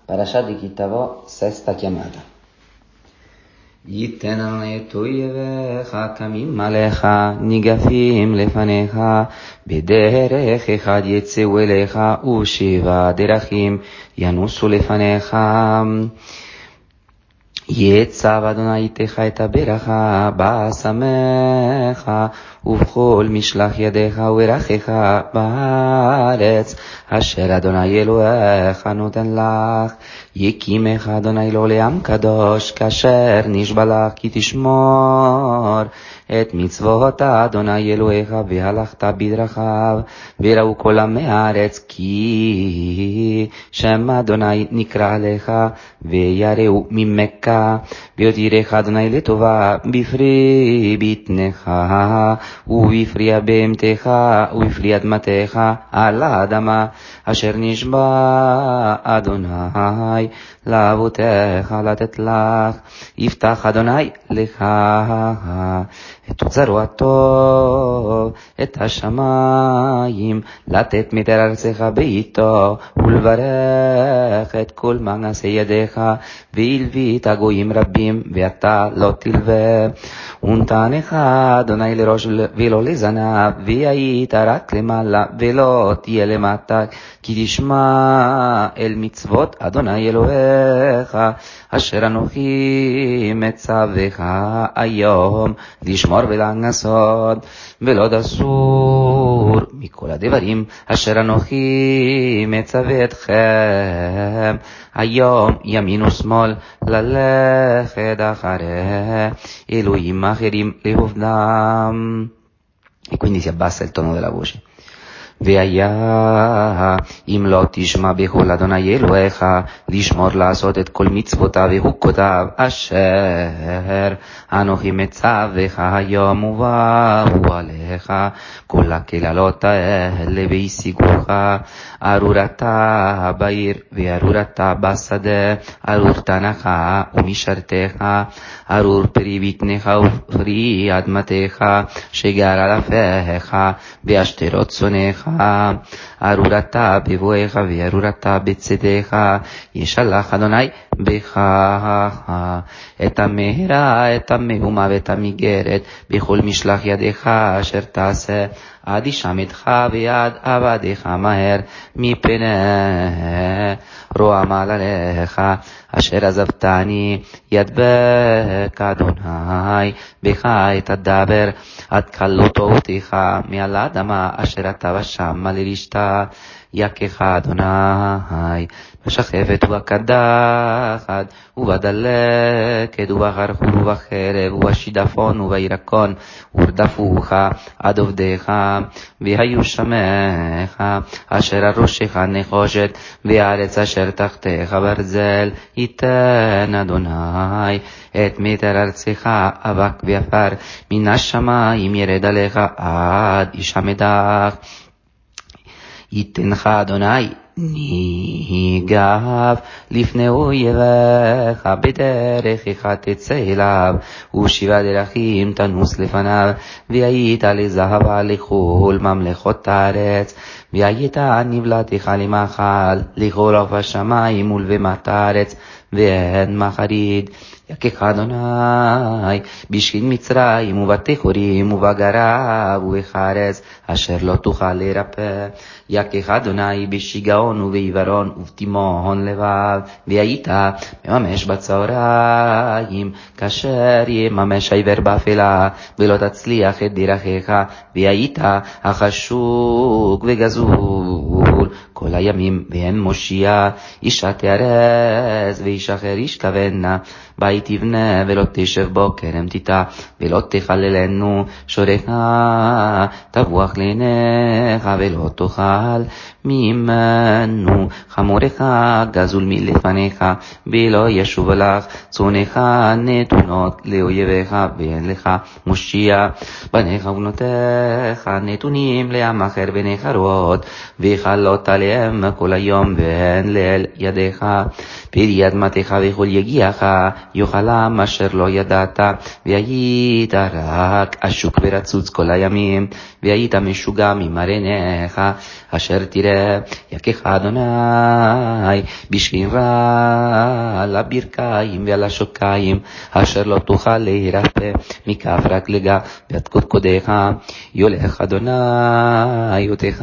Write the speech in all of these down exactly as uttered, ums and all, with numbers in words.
Parashat di Kitavo, sesta chiamata. Yitten Adonai tu yevecha kamim alecha nigafim lefanecha bederech echad yetzeu elecha ushiva derachim yanusu lefanecha יצב אדוני איתך את הברכך באסמך ובכל משלח ידיך וברכך בארץ אשר אדוני אלוהיך נותן לך. יקימך אדוני לעולם קדוש כאשר נשבע לך כי תשמור את מצוות אדוני אלוהיך והלכת בדרכיו וראו כל עמי הארץ כי שם אדוני נקרא לך ויראו ממך ויותירך אדוני לטובה בפרי בטנך ובפרי בהמתך ובפרי אדמתך על האדמה אשר נשבע אדוני לאבותיך לתת לך. יפתח אדוני לך את אוצרו הטוב את השמיים לתת מטר ארצך בעיתו ולברך את כל מעשי ידיך והלווית גויים רבים ואתה לא תלווה. ונתנך אדוני לראש ולא לזנב והיית רק למעלה ולא תהיה למטה כי תשמע אל מצוות אדוני אלוהיך אשר אנוכי מצווך היום לשמור ולעשות ולא תסור מכל הדברים אשר אנוכי מצווה אתכם היום ימין ושמאל ללכת אחרי אלוהים אחרים לעובדם. E quindi si abbassa il tono della voce. והיה אם לא תשמע בקול אדוני אלוהיך לשמור לעשות את כל מצוותיו וחוקותיו אשר אנוכי מצווך היום ובאו עליך כל הקללות האלה והשיגוך ארורתה בעיר וארורתה בשדה ארור תנך ומשרתך ארור פרי בטנך ופרי אדמתך שגר על אפיך והשתרות צונך ארורתה בבואך וארורתה בצדך ישלח אדוני בך את המהרה את המהומה ואת המגרת בכל משלח ידיך אשר תעשה עד ישמתך ויד עבדיך מהר מפני רועם עליך אשר עזבתני ידבק אדוני בך את הדבר עד קלות אותך מעל האדמה אשר אתה ושמה לרשתה יכך אדוני בשחפת ובקדחת ובדלקת ובחרחור ובחרב ובשידפון ובירקון ורדפוך עד עובדיך והיו שמך אשר על ראשך נחושת והארץ אשר תחתיך ברזל ייתן אדוני את מטר ארצך אבק ועפר מן השמיים ירד עליך עד ישמדך. ייתנך אדוני ניגב לפני אויביך בדרכך תצא אליו ושבע דרכים תנוס לפניו והיית לזהב לכל ממלכות הארץ והיית נבלתך למאכל לכל עוף השמיים ולבמת הארץ ואין מחריד. יכך אדוני בשכין מצרים ובתי חורים ובגרב ובחרס אשר לא תוכל לרפא. יכך אדוני בשיגעון ובעיוורון ובתימהון לבב והיית מממש בצהריים כאשר יממש העיוור באפלה ולא תצליח את דרכיך והיית החשוק וגזול כל הימים ואין מושיע. אישה תארז וישחר ישכבנה בית תבנה ולא תשב בו כרם תיטע ולא תחללנו שורך תבוח לעיניך ולא תאכל ממנו חמורך גזול מלפניך ולא ישוב לך צונך נתונות לאויביך ואין לך מושיע. בניך ובנותיך נתונים לעם אחר בנחרות וכלות עליך עליהם כל היום ואין לאל ידיך, פרי אדמתך וכל יגיעך, יאכלם אשר לא ידעת, והיית רק עשוק ורצוץ כל הימים, והיית משוגע ממראה עיניך, אשר תראה יכך אדוני בשכין רע על הברכיים ועל השוקיים, אשר לא תוכל להירפא מכף רגלך ואת קודקודיך. יולך אדוני אותך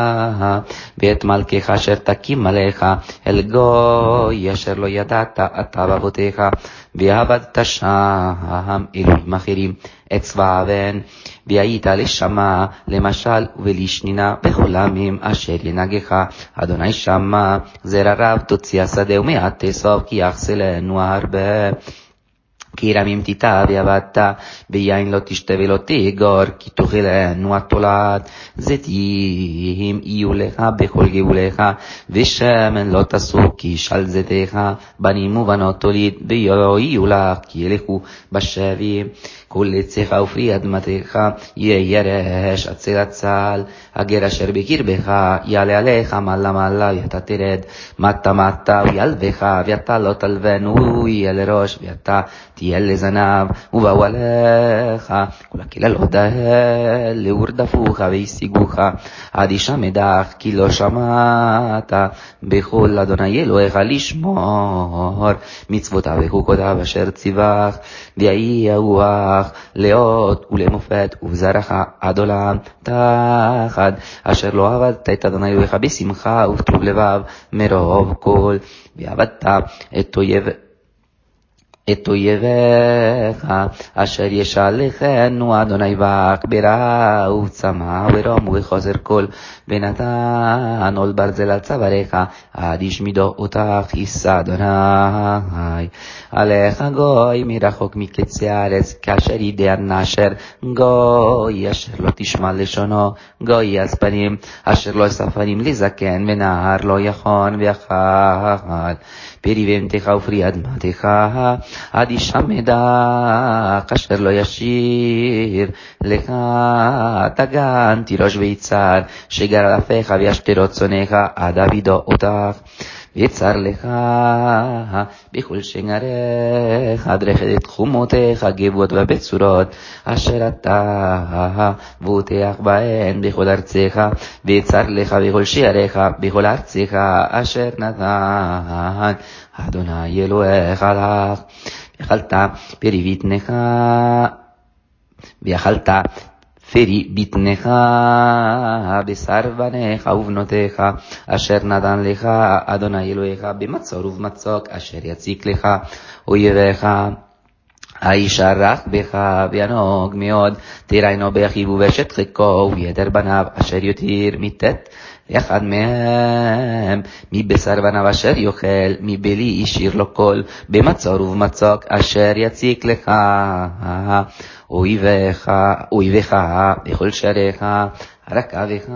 ואת מלכך אשר תקים עליך אל גוי אשר לא ידעת אתה ואבותיך, ועבדת שם אלוהים אחרים את צבאיהם, והיית לשמה למשל ולשנינה בכל עמים אשר ינהגך אדוני שמה. זרע רב תוציא השדה ומעט תאסוף, כי יחסלנו הרבה. כי רמים תיטע ועבדת, ויין לא תשתה ולא תאגור, כי תאכלנו התולעת. זיתים יהיו לך בכל גבולך, ושמן לא תסוק איש על זיתך. בנים ובנות תוליד ויהיו לך, כי ילכו בשבי. כל עצך ופרי אדמתך יהיה ירש עצל עצל, הגר אשר בקרבך יעלה עליך מעלה מעלה ואתה תרד, מטה מטה וילבך ואתה לא תלבן, הוא יהיה לראש ואתה תהיה לזנב. ובאו עליך כל הקללות האלה ורדפוך והשיגוך עד ישמדך, כי לא שמעת בכל אדוני אלוהיך לשמור מצוותיו וחוקותיו אשר ציווך. ויהי רוח לאות ולמופת ובזרעך עד עולם תחת, אשר לא עבדת את אדוני אלוהיך בשמחה ובטוב לבב מרוב כל, ועבדת את אויב את אויביך אשר ישלחנו אדוני בך ברע ובצמא וברום ובחוסר כל, ונתן עול ברזל על צוואריך עד ישמידו אותך יישא אדוני עליך גוי מרחוק מקצה הארץ, כאשר ידע נשר גוי אשר לא תשמע לשונו, גוי אז פנים אשר לא אסף פנים לזקן, ונהר לא יכון ויחד. פרי בהמתך ופרי אדמתך עד ישמדך, אשר לא ישיר לך תגן תירוש ויצר, שגר על אפיך וישתרות צונך עד אבידו אותך. ויצר לך בכל שנריך דרכת את חומותיך גבוהות ובצורות, אשר אתה בוטח בהן בכל ארציך. ויצר לך בכל שעריך בכל ארציך אשר נתן אדוני אלוהיך לך. ואכלת פרי בטנך ואכלת פרי בטנך בשר בניך ובנותיך, אשר נתן לך אדוני אלוהיך במצור ובמצוק, אשר יציק לך אויביך. הישרח בך וינוג מאוד, תראינו באחיו ובאשת חיקו ויתר בניו, אשר יותיר מתת אחד מהם מבשר בניו אשר יאכל, מבלי השאיר לו כל, במצור ובמצוק, אשר יציק לך אויביך אויביך בכל שעריך. רכבך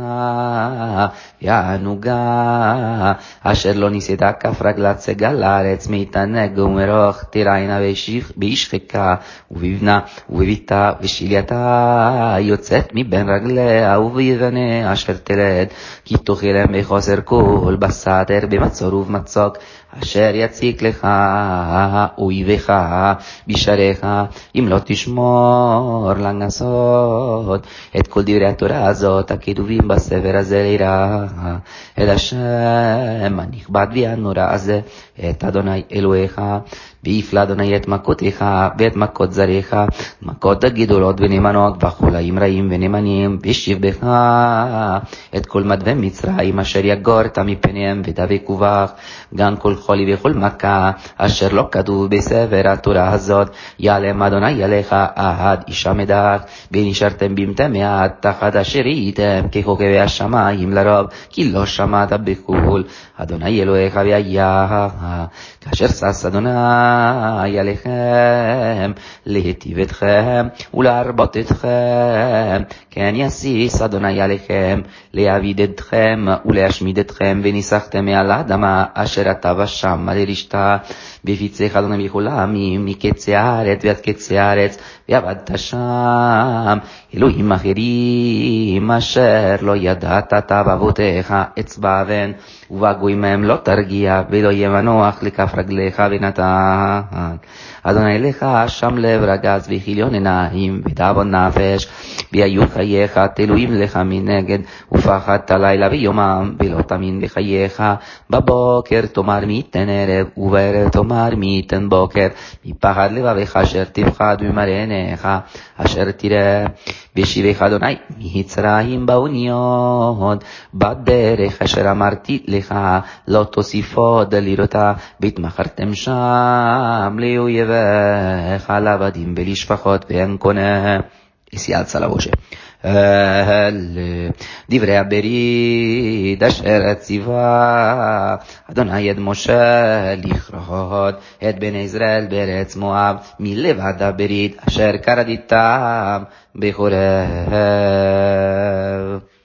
יענוגה אשר לא ניסית כף רגלת סגל לארץ, מתענג ומרוך תראינה בישחקה ובבנה ובביתה ושילייתה יוצאת מבין רגליה וביבנה אשר תלד, כי תאכלם בחוסר כל בסתר במצור ובמצוק, אשר יציק לך אויביך בשעריך. אם לא תשמור לעשות את כל דברי התורה הזאת הכתובים בספר הזה ליראה את השם הנכבד והנורא הזה, את אדוני אלוהיך. ויפלה אדוני את מכותיך ואת מכות זריך, מכות הגדולות ונאמנות וחולאים רעים ונאמנים, וישיב בך את כל מדווי מצרים אשר יגורת מפניהם ודבקו בך, גם כל חולי וכל מכה אשר לא כתוב בספר התורה הזאת, יעלם אדוני עליך עד ישמדך. ונשארתם במתי מעט תחת אשר הייתם ככוכבי השמיים לרוב, כי לא שמעת בקול אדוני אלוהיך. והיה כאשר שש אדוני עליכם להיטיב אתכם ולהרבות אתכם, כן יסיס אדוני עליכם להעביד אתכם ולהשמיד אתכם, וניסחתם מעל האדמה אשר אתה ושם לרשתה. ופיצך אדוני בכל העמים מקצה הארץ ועד קצה הארץ, ועבדת שם אלוהים אחרים אשר לא ידעת אתה באבותיך אצבע אבן, ובגויים מהם לא תרגיע, ולא יהיה מנוח לכף רגליך ונתן. אדוני לך שם לב רגז וכיליון עיניים ותאבון נפש, ויהיו חייך תלויים לך מנגד, ופחדת לילה ויומם ולא תאמין בחייך. בבוקר תאמר מי ייתן ערב, ובערב תאמר מי ייתן בוקר, מפחד לבביך אשר תפחד וממראה עיניך אשר תראה. וישיבך אדוני ממצרים באוניות, בדרך אשר אמרתי לך לא תוסיף עוד לראותה, והתמכרתם שם לאויביך לעבדים ולשפחות ואין קונה. E si alza la voce. דברי הברית אשר ציווה אדוני את משה לכרות את בני ישראל בארץ מואב, מלבד הברית אשר כרתיתם בחורב.